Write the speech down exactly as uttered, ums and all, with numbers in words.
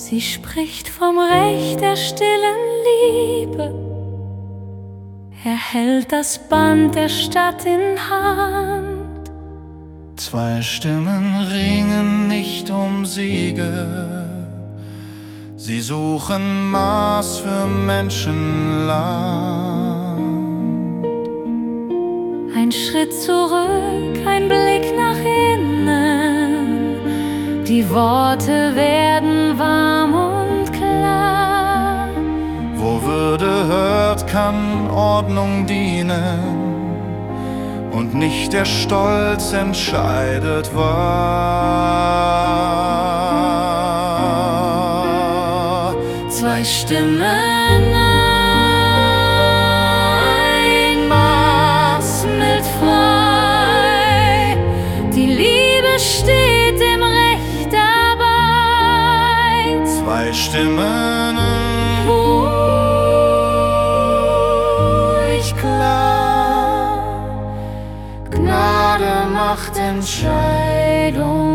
Sie spricht vom Recht der stillen Liebe. Er hält das Band der Stadt in Hand. Zwei Stimmen ringen nicht um Siege. Sie suchen Maß für Menschenland. Ein Schritt zurück, ein Blick nach innen. Die Worte werden warm und klar. Wo Würde hört, kann Ordnung dienen. Und nicht der Stolz entscheidet wahr. Zwei Stimmen, ein Maß mild frei. Die Liebe steht dem Recht dabei. Zwei Stimmen, ruhig klar. Gnade macht Entscheidung.